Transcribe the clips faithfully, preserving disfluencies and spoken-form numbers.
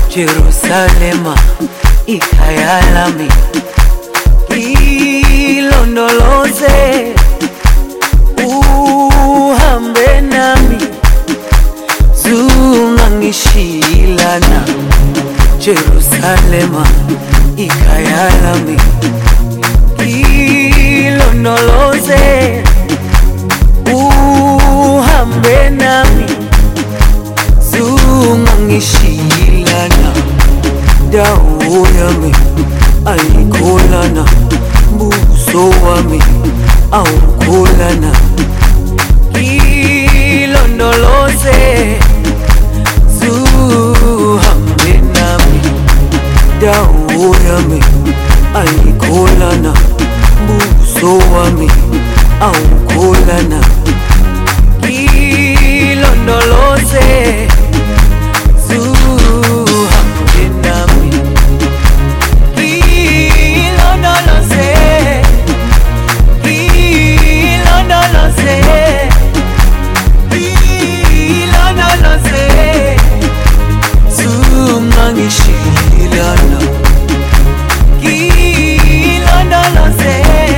Jerusalema ikhaya lami, ilondoloze uhambe nami, zungangishilana. Jerusalema ikhaya lami, ilondoloze uhambe nami, zungangishilana. Dawo yami ayikholana, buso wami awukholana. Ilondoloze zuhambe nami, dawo yami ayikholana, buso wami awukholana. Ilondoloze zuhambe nami, ilondoloze, ilondoloze, ilondoloze zungangishilana. Ilondoloze,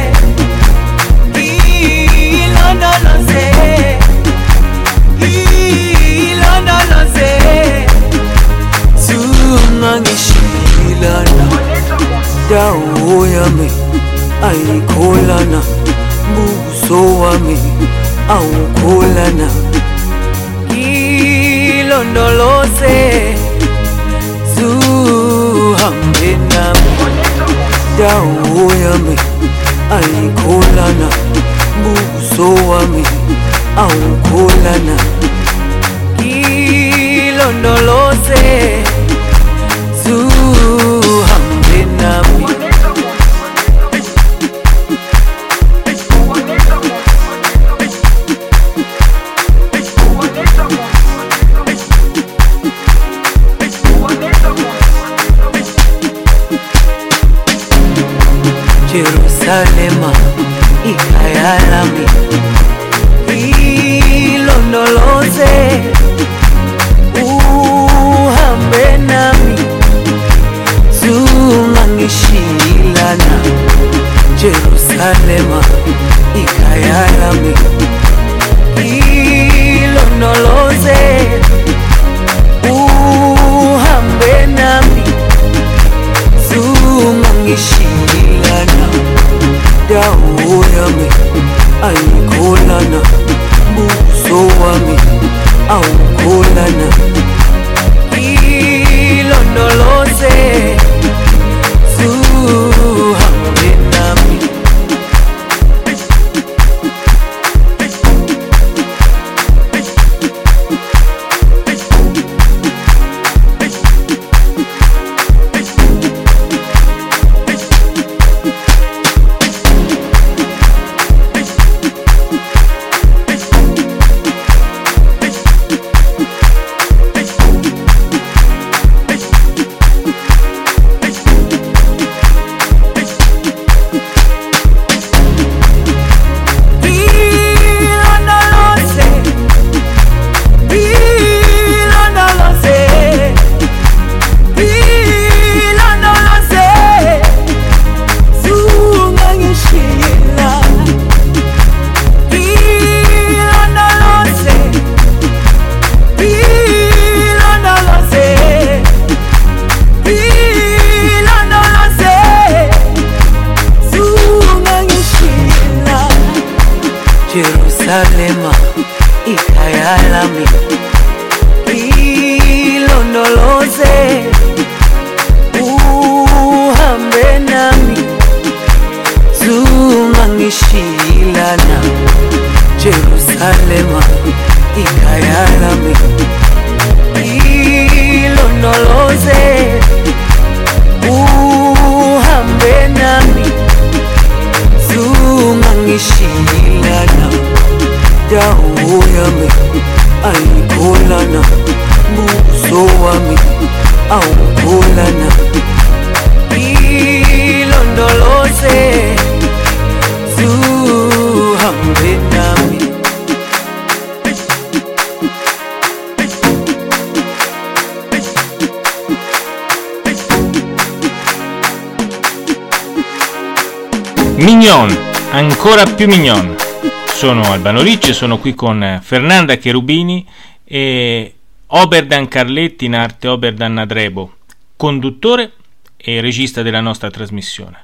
ilondoloze, ilondoloze zungangishilana. Dawo yami ayikholana, buso wami awukholana. Ilondoloze zuhambe nami, dawo yami ayikholana, buso wami awukholana. Ilondoloze zuhambe nami. Jerusalema ikhaya lami, ilondoloze uhambe nami, zungangishilana. Jerusalema ikhaya lami, ilondoloze uhambe nami, zungangishilana. Dawo yami ayikholana, buso wami awukholana. Ilondoloze zuhambe nami. Jerusalema ikhaya lami, ilondoloze uhambe nami, zungangishilana. Jerusalema ikhaya lami, ilondoloze uhambe nami, zungangishilana. Dawo yami ayikholana, buso wami awukholana. Ilondoloze zuhambe nami. Mignon, ancora più mignon. Sono Albano Ricci, sono qui con Fernanda Cherubini e Oberdan Carletti, in arte Oberdan Adrebo, conduttore e regista della nostra trasmissione.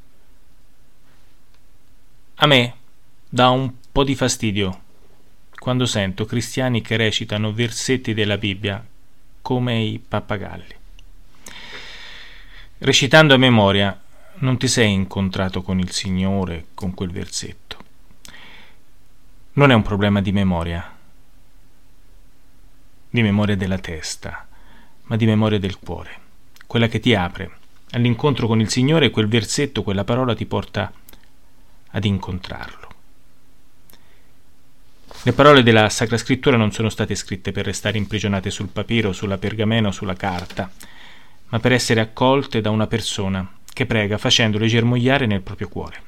A me dà un po' di fastidio quando sento cristiani che recitano versetti della Bibbia come i pappagalli. Recitando a memoria non ti sei incontrato con il Signore con quel versetto. Non è un problema di memoria, di memoria della testa, ma di memoria del cuore, quella che ti apre all'incontro con il Signore, e quel versetto, quella parola ti porta ad incontrarlo. Le parole della Sacra Scrittura non sono state scritte per restare imprigionate sul papiro, sulla pergamena o sulla carta, ma per essere accolte da una persona che prega facendole germogliare nel proprio cuore.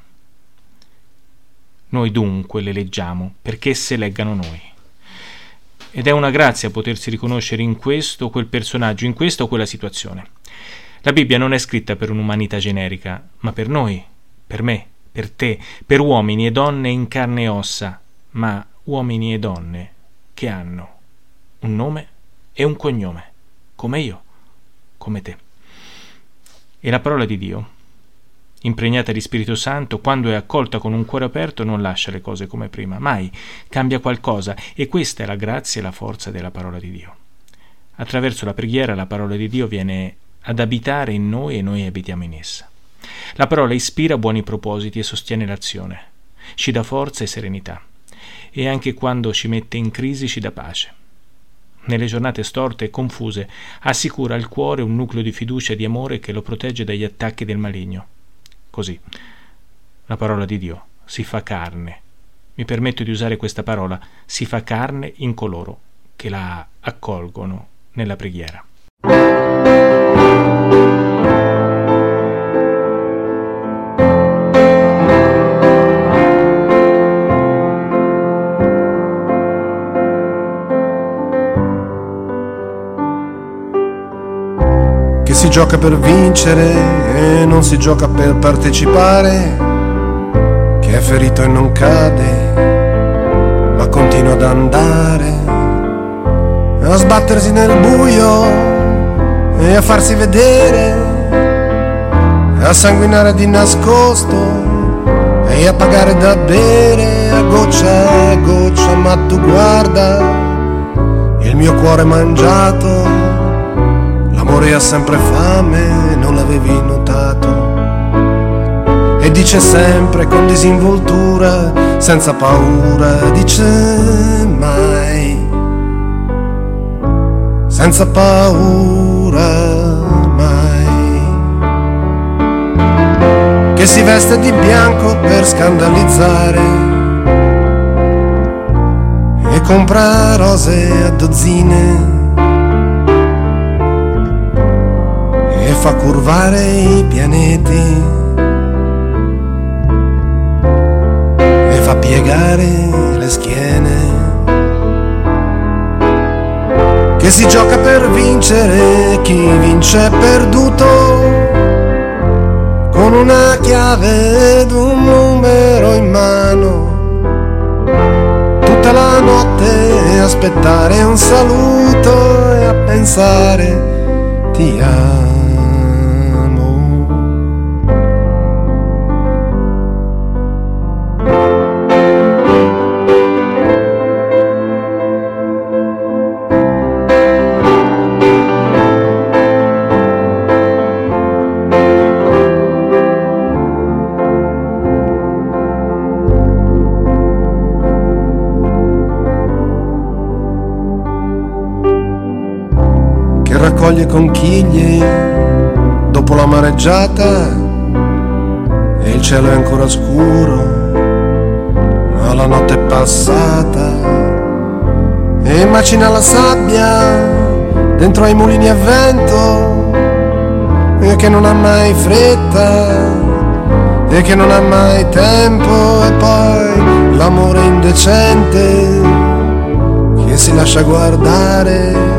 Noi dunque le leggiamo perché esse leggano noi. Ed è una grazia potersi riconoscere in questo o quel personaggio, in questa o quella situazione. La Bibbia non è scritta per un'umanità generica, ma per noi, per me, per te, per uomini e donne in carne e ossa, ma uomini e donne che hanno un nome e un cognome, come io, come te. E la parola di Dio, impregnata di Spirito Santo, quando è accolta con un cuore aperto, non lascia le cose come prima, mai, cambia qualcosa, e questa è la grazia e la forza della parola di Dio. Attraverso la preghiera la parola di Dio viene ad abitare in noi e noi abitiamo in essa. La parola ispira buoni propositi e sostiene l'azione, ci dà forza e serenità, e anche quando ci mette in crisi ci dà pace. Nelle giornate storte e confuse assicura al cuore un nucleo di fiducia e di amore che lo protegge dagli attacchi del maligno. Così la parola di Dio si fa carne, mi permetto di usare questa parola, si fa carne in coloro che la accolgono nella preghiera. Si gioca per vincere e non si gioca per partecipare, che è ferito e non cade, ma continua ad andare, a sbattersi nel buio e a farsi vedere, a sanguinare di nascosto e a pagare da bere a goccia a goccia. Ma tu guarda, il mio cuore mangiato, l'amore ha sempre fame, non l'avevi notato. E dice sempre con disinvoltura, senza paura, dice mai, senza paura mai, che si veste di bianco per scandalizzare e compra rose a dozzine e fa curvare i pianeti e fa piegare le schiene, che si gioca per vincere, chi vince è perduto, con una chiave ed un numero in mano, tutta la notte a aspettare un saluto e a pensare ti amo. Raccoglie conchiglie dopo la mareggiata e il cielo è ancora scuro, ma la notte è passata, e macina la sabbia dentro ai mulini a vento, e che non ha mai fretta e che non ha mai tempo, e poi l'amore indecente che si lascia guardare,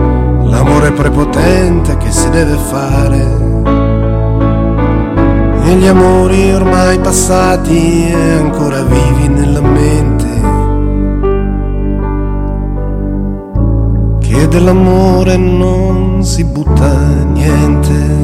l'amore prepotente che si deve fare, degli amori ormai passati e ancora vivi nella mente, che dell'amore non si butta niente.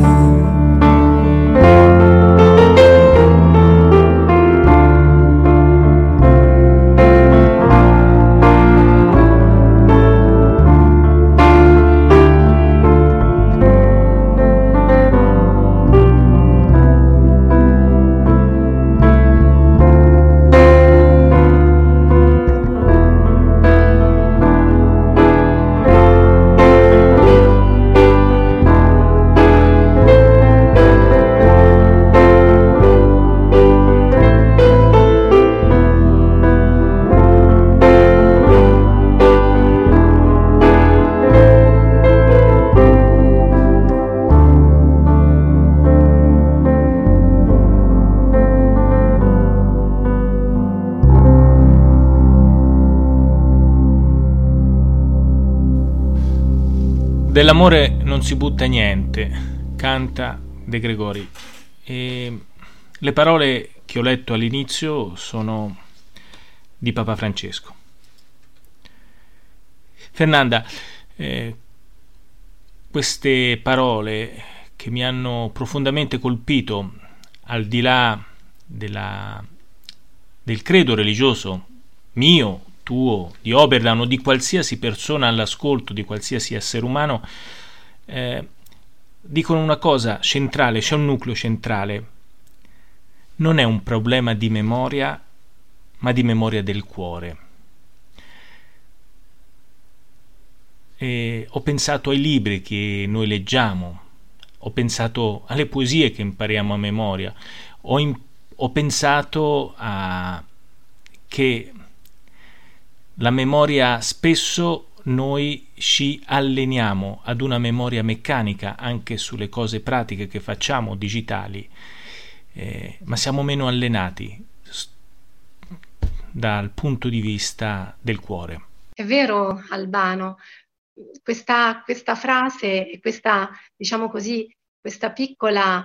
Dell'amore non si butta niente, canta De Gregori. E le parole che ho letto all'inizio sono di Papa Francesco. Fernanda, eh, queste parole che mi hanno profondamente colpito, al di là della, del credo religioso mio, tuo, di Oberdan o di qualsiasi persona all'ascolto, di qualsiasi essere umano, eh, dicono una cosa centrale, c'è un nucleo centrale. Non è un problema di memoria, ma di memoria del cuore. E ho pensato ai libri che noi leggiamo, ho pensato alle poesie che impariamo a memoria, ho, in, ho pensato a che la memoria, spesso noi ci alleniamo ad una memoria meccanica anche sulle cose pratiche che facciamo, digitali, eh, ma siamo meno allenati dal punto di vista del cuore. È vero, Albano, questa, questa frase, questa, diciamo così, questa piccola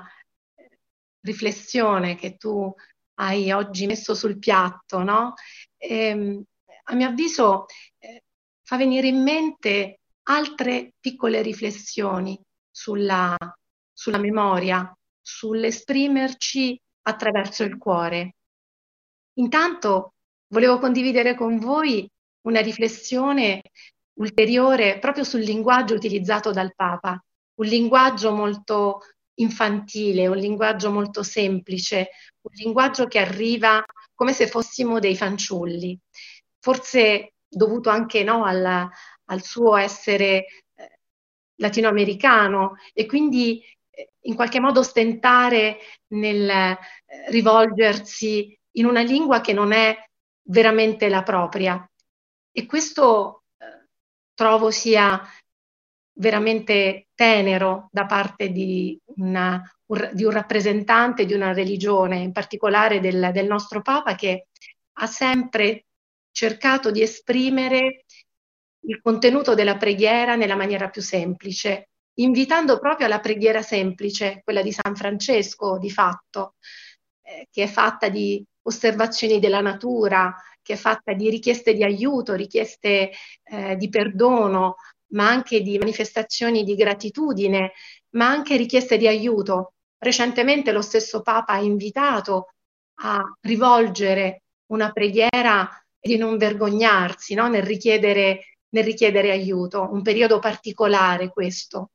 riflessione che tu hai oggi messo sul piatto, no? Ehm, a mio avviso eh, fa venire in mente altre piccole riflessioni sulla, sulla memoria, sull'esprimerci attraverso il cuore. Intanto volevo condividere con voi una riflessione ulteriore proprio sul linguaggio utilizzato dal Papa, un linguaggio molto infantile, un linguaggio molto semplice, un linguaggio che arriva come se fossimo dei fanciulli. Forse dovuto anche no, al, al suo essere eh, latinoamericano e quindi eh, in qualche modo stentare nel eh, rivolgersi in una lingua che non è veramente la propria. E questo eh, trovo sia veramente tenero da parte di, una, un, di un rappresentante di una religione, in particolare del, del nostro Papa, che ha sempre cercato di esprimere il contenuto della preghiera nella maniera più semplice, invitando proprio alla preghiera semplice, quella di San Francesco di fatto, eh, che è fatta di osservazioni della natura, che è fatta di richieste di aiuto, richieste eh, di perdono, ma anche di manifestazioni di gratitudine, ma anche richieste di aiuto. Recentemente lo stesso Papa ha invitato a rivolgere una preghiera di non vergognarsi, no? nel, richiedere, nel richiedere aiuto, un periodo particolare questo.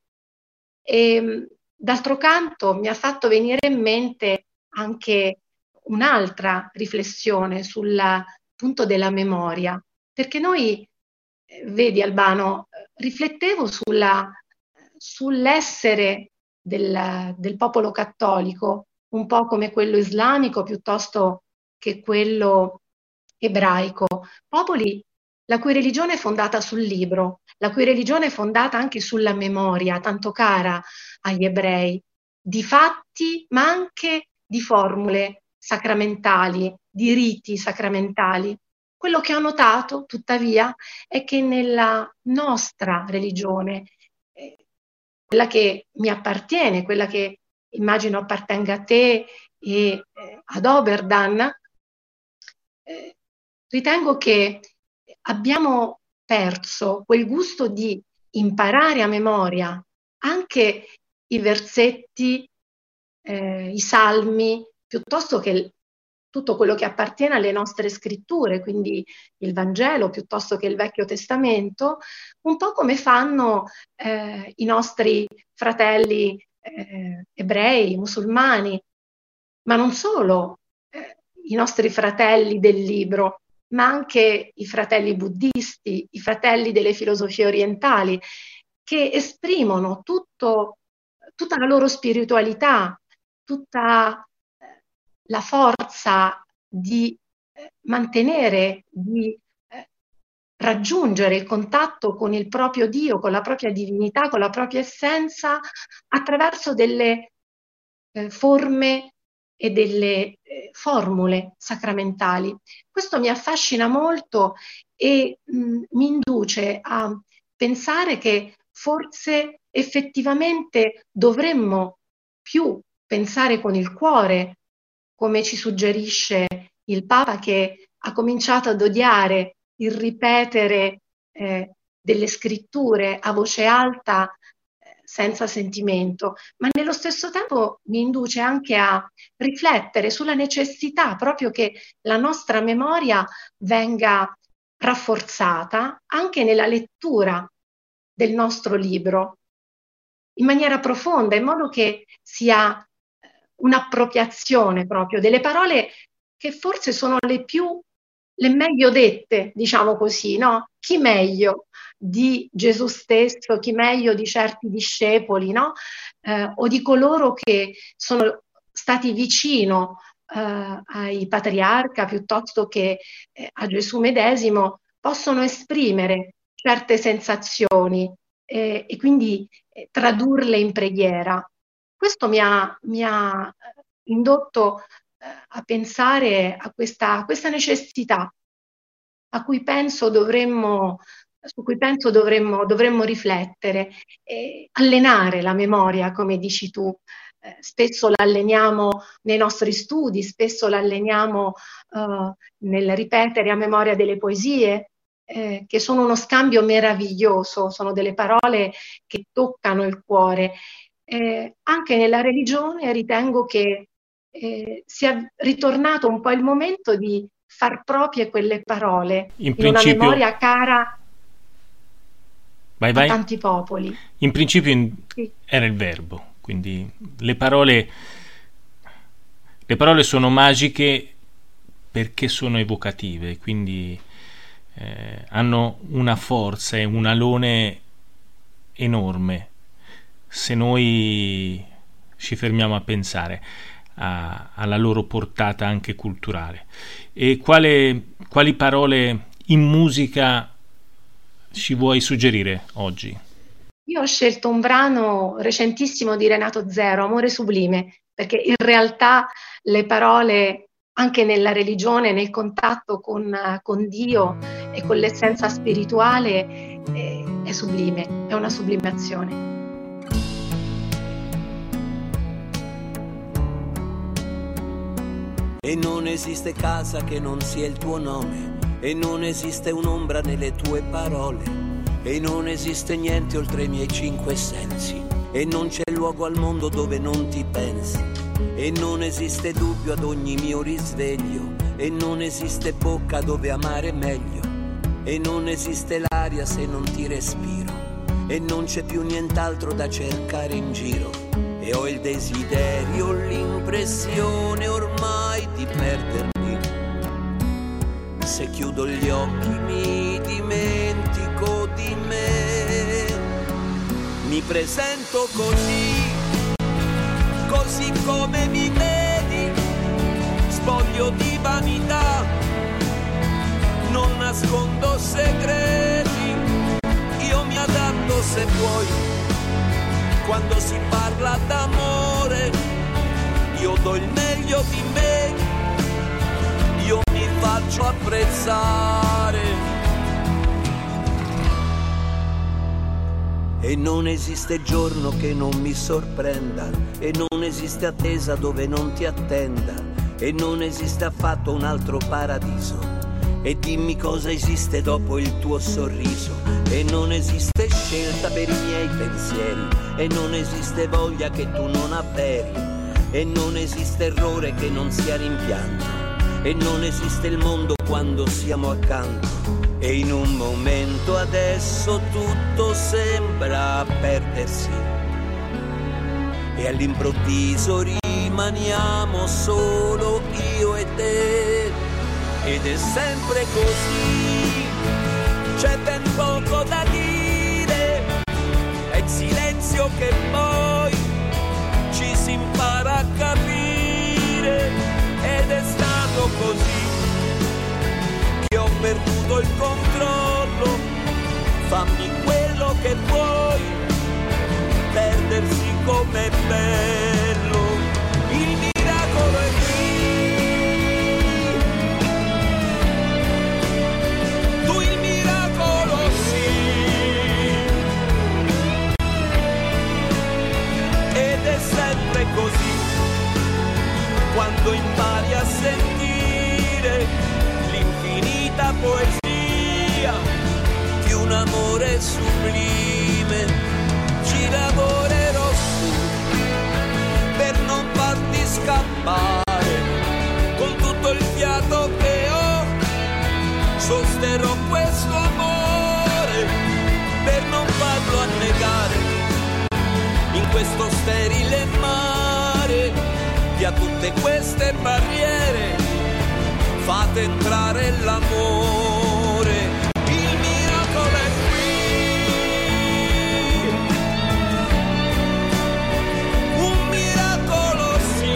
E, d'altro canto mi ha fatto venire in mente anche un'altra riflessione sul punto della memoria, perché noi, vedi Albano, riflettevo sulla, sull'essere del, del popolo cattolico, un po' come quello islamico piuttosto che quello ebraico, popoli la cui religione è fondata sul libro, la cui religione è fondata anche sulla memoria, tanto cara agli ebrei, di fatti ma anche di formule sacramentali, di riti sacramentali. Quello che ho notato, tuttavia, è che nella nostra religione, eh, quella che mi appartiene, quella che immagino appartenga a te e eh, ad Oberdan, eh, ritengo che abbiamo perso quel gusto di imparare a memoria anche i versetti, eh, i salmi, piuttosto che tutto quello che appartiene alle nostre scritture, quindi il Vangelo piuttosto che il Vecchio Testamento, un po' come fanno eh, i nostri fratelli eh, ebrei, musulmani, ma non solo eh, i nostri fratelli del libro, ma anche i fratelli buddisti, i fratelli delle filosofie orientali, che esprimono tutto, tutta la loro spiritualità, tutta eh, la forza di eh, mantenere, di eh, raggiungere il contatto con il proprio Dio, con la propria divinità, con la propria essenza, attraverso delle eh, forme e delle eh, formule sacramentali. Questo mi affascina molto e mh, mi induce a pensare che forse effettivamente dovremmo più pensare con il cuore, come ci suggerisce il Papa, che ha cominciato ad odiare il ripetere eh, delle scritture a voce alta eh, senza sentimento, ma nello stesso tempo mi induce anche a riflettere sulla necessità proprio che la nostra memoria venga rafforzata anche nella lettura del nostro libro in maniera profonda, in modo che sia un'appropriazione proprio delle parole che forse sono le più, le meglio dette, diciamo così, no? Chi meglio di Gesù stesso, chi meglio di certi discepoli, no? Eh, o di coloro che sono stati vicino eh, ai patriarca piuttosto che eh, a Gesù medesimo, possono esprimere certe sensazioni eh, e quindi eh, tradurle in preghiera. Questo mi ha, mi ha indotto eh, a pensare a questa, a questa necessità a cui penso dovremmo, su cui penso dovremmo, dovremmo riflettere, e allenare la memoria, come dici tu. Eh, spesso la alleniamo nei nostri studi, spesso la alleniamo eh, nel ripetere a memoria delle poesie, eh, che sono uno scambio meraviglioso, sono delle parole che toccano il cuore. Eh, anche nella religione ritengo che eh, sia ritornato un po' il momento di far proprie quelle parole in, in una memoria cara vai, vai. a tanti popoli. In principio in, sì. era il verbo, quindi le parole, le parole sono magiche perché sono evocative, quindi eh, hanno una forza e un alone enorme se noi ci fermiamo a pensare a, alla loro portata anche culturale. E quale, quali parole in musica ci vuoi suggerire oggi? Io ho scelto un brano recentissimo di Renato Zero, Amore Sublime, perché in realtà le parole anche nella religione, nel contatto con, con Dio e con l'essenza spirituale è, è sublime, è una sublimazione. E non esiste casa che non sia il tuo nome, e non esiste un'ombra nelle tue parole, e non esiste niente oltre i miei cinque sensi, e non c'è luogo al mondo dove non ti pensi, e non esiste dubbio ad ogni mio risveglio, e non esiste bocca dove amare meglio, e non esiste l'aria se non ti respiro, e non c'è più nient'altro da cercare in giro. E ho il desiderio, l'impressione ormai di perdermi. Se chiudo gli occhi mi dimentico di me. Mi presento così, così come mi vedi, spoglio di vanità, non nascondo segreti, io mi adatto se vuoi. Quando si parla d'amore, io do il meglio di me, io mi faccio apprezzare. E non esiste giorno che non mi sorprenda, e non esiste attesa dove non ti attenda, e non esiste affatto un altro paradiso. E dimmi cosa esiste dopo il tuo sorriso. E non esiste scelta per i miei pensieri, e non esiste voglia che tu non avveri, e non esiste errore che non sia rimpianto, e non esiste il mondo quando siamo accanto. E in un momento adesso tutto sembra perdersi, e all'improvviso rimaniamo solo io e te. Ed è sempre così, c'è ben poco da dire, è il silenzio che poi ci si impara a capire. Ed è stato così che ho perduto il controllo. Fammi quello che vuoi, perdersi com'è bello. Il miracolo è qui, tu il miracolo sì. Ed è sempre così, quando impari a sentire l'infinita poesia di un amore sublime. Ci lavorerò su per non farti scappare, con tutto il fiato che ho sosterrò questo amore per non farlo annegare in questo sterile mare. Via tutte queste barriere, fate entrare l'amore. Il miracolo è qui, un miracolo sì.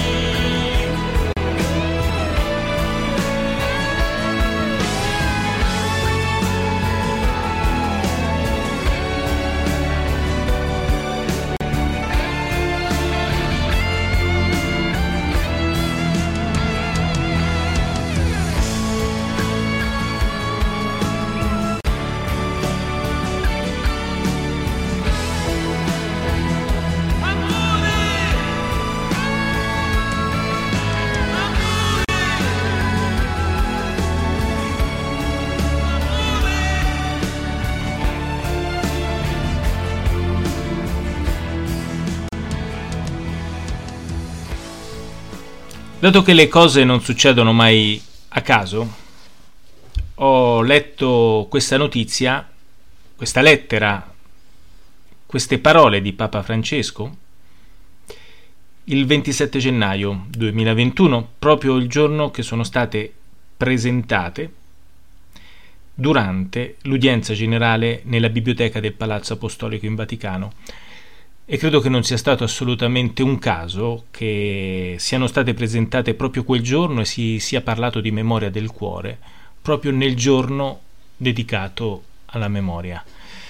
Dato che le cose non succedono mai a caso, ho letto questa notizia, questa lettera, queste parole di Papa Francesco il ventisette gennaio duemilaventuno, proprio il giorno che sono state presentate durante l'udienza generale nella biblioteca del Palazzo Apostolico in Vaticano. E credo che non sia stato assolutamente un caso che siano state presentate proprio quel giorno e si sia parlato di memoria del cuore, proprio nel giorno dedicato alla memoria,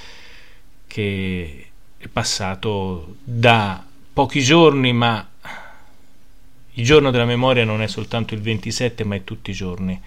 che è passato da pochi giorni, ma il giorno della memoria non è soltanto il ventisette, ma è tutti i giorni.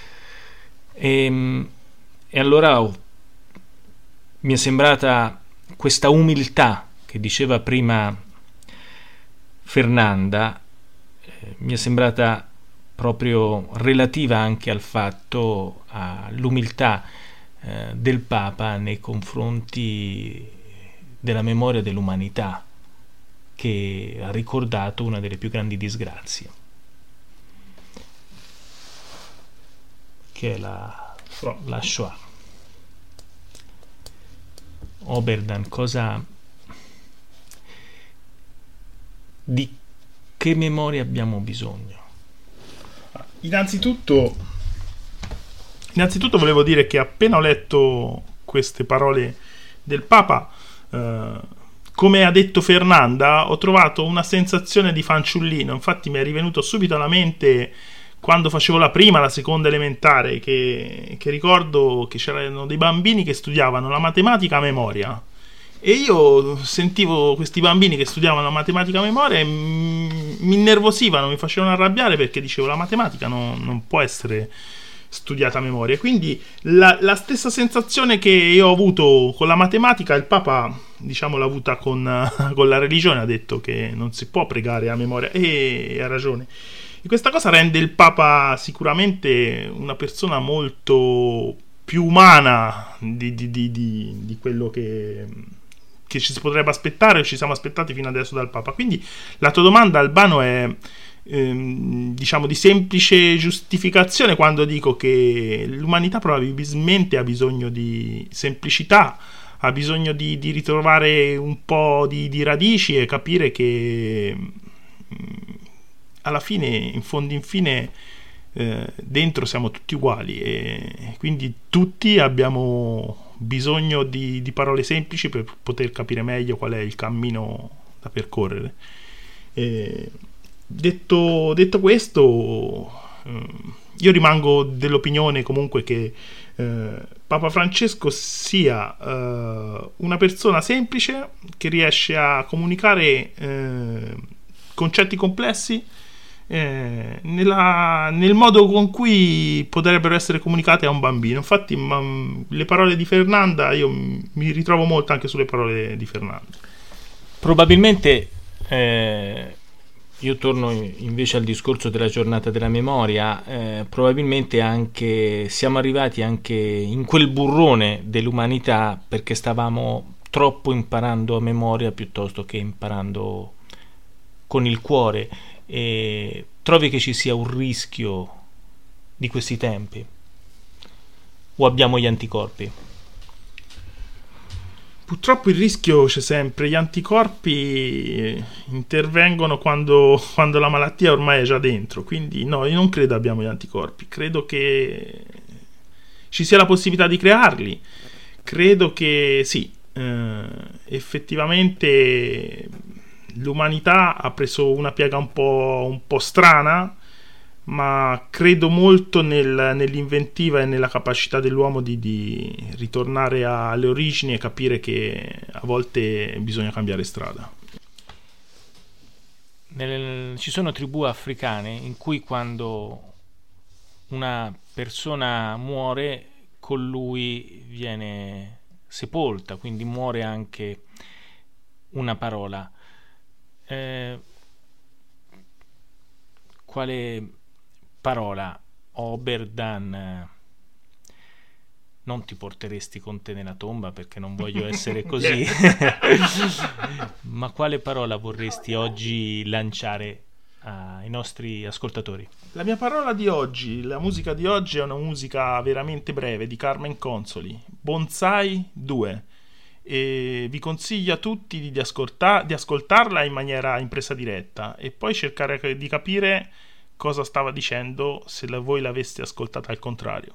E, e allora oh, mi è sembrata questa umiltà che diceva prima Fernanda, eh, mi è sembrata proprio relativa anche al fatto, all'umiltà eh, del Papa nei confronti della memoria dell'umanità, che ha ricordato una delle più grandi disgrazie, che è la, la Shoah. Oberdan, cosa... di che memoria abbiamo bisogno? Innanzitutto, innanzitutto volevo dire che appena ho letto queste parole del Papa, eh, come ha detto Fernanda, ho trovato una sensazione di fanciullino. Infatti mi è rivenuto subito alla mente quando facevo la prima, la seconda elementare, che, che ricordo che c'erano dei bambini che studiavano la matematica a memoria. E io sentivo questi bambini che studiavano la matematica a memoria e mi innervosivano, mi facevano arrabbiare, perché dicevo la matematica non, non può essere studiata a memoria. Quindi la, la stessa sensazione che io ho avuto con la matematica, il Papa, diciamo, l'ha avuta con, con la religione, ha detto che non si può pregare a memoria, e ha ragione. E questa cosa rende il Papa sicuramente una persona molto più umana di, di, di, di, di quello che, che ci si potrebbe aspettare o ci siamo aspettati fino adesso dal Papa. Quindi la tua domanda, Albano, è ehm, diciamo di semplice giustificazione quando dico che l'umanità probabilmente ha bisogno di semplicità, ha bisogno di, di ritrovare un po' di, di radici e capire che alla fine, in fondo in fine, eh, dentro siamo tutti uguali, e quindi tutti abbiamo bisogno di, di parole semplici per poter capire meglio qual è il cammino da percorrere. E detto, detto questo, eh, io rimango dell'opinione comunque che eh, Papa Francesco sia eh, una persona semplice che riesce a comunicare eh, concetti complessi Eh, nella, nel modo con cui potrebbero essere comunicate a un bambino. Infatti ma, le parole di Fernanda, io mi ritrovo molto anche sulle parole di Fernanda. Probabilmente eh, io torno invece al discorso della giornata della memoria, eh, probabilmente anche siamo arrivati anche in quel burrone dell'umanità perché stavamo troppo imparando a memoria piuttosto che imparando con il cuore. E trovi che ci sia un rischio di questi tempi? O abbiamo gli anticorpi? Purtroppo il rischio c'è sempre. Gli anticorpi intervengono quando, quando la malattia ormai è già dentro. Quindi no, io non credo abbiamo gli anticorpi. Credo che ci sia la possibilità di crearli. Credo che sì, eh, effettivamente l'umanità ha preso una piega un po', un po' strana, ma credo molto nel, nell'inventiva e nella capacità dell'uomo di, di ritornare alle origini e capire che a volte bisogna cambiare strada. Nel, ci sono tribù africane in cui quando una persona muore, con lui viene sepolta, quindi muore anche una parola. Eh, quale parola Oberdan non ti porteresti con te nella tomba, perché non voglio essere così ma quale parola vorresti oggi lanciare ai nostri ascoltatori? La mia parola di oggi, la musica di oggi è una musica veramente breve di Carmen Consoli, Bonsai due, e vi consiglio a tutti di, ascolta- di ascoltarla in maniera in presa diretta e poi cercare di capire cosa stava dicendo se la, voi l'aveste ascoltata al contrario.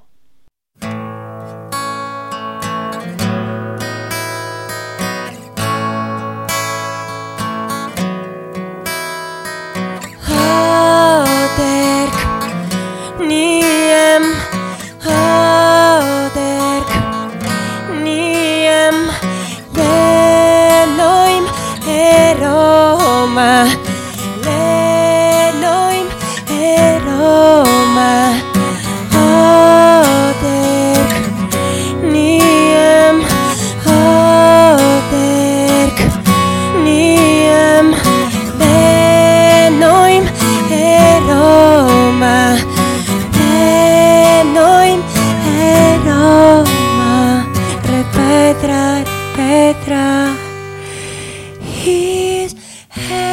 His head.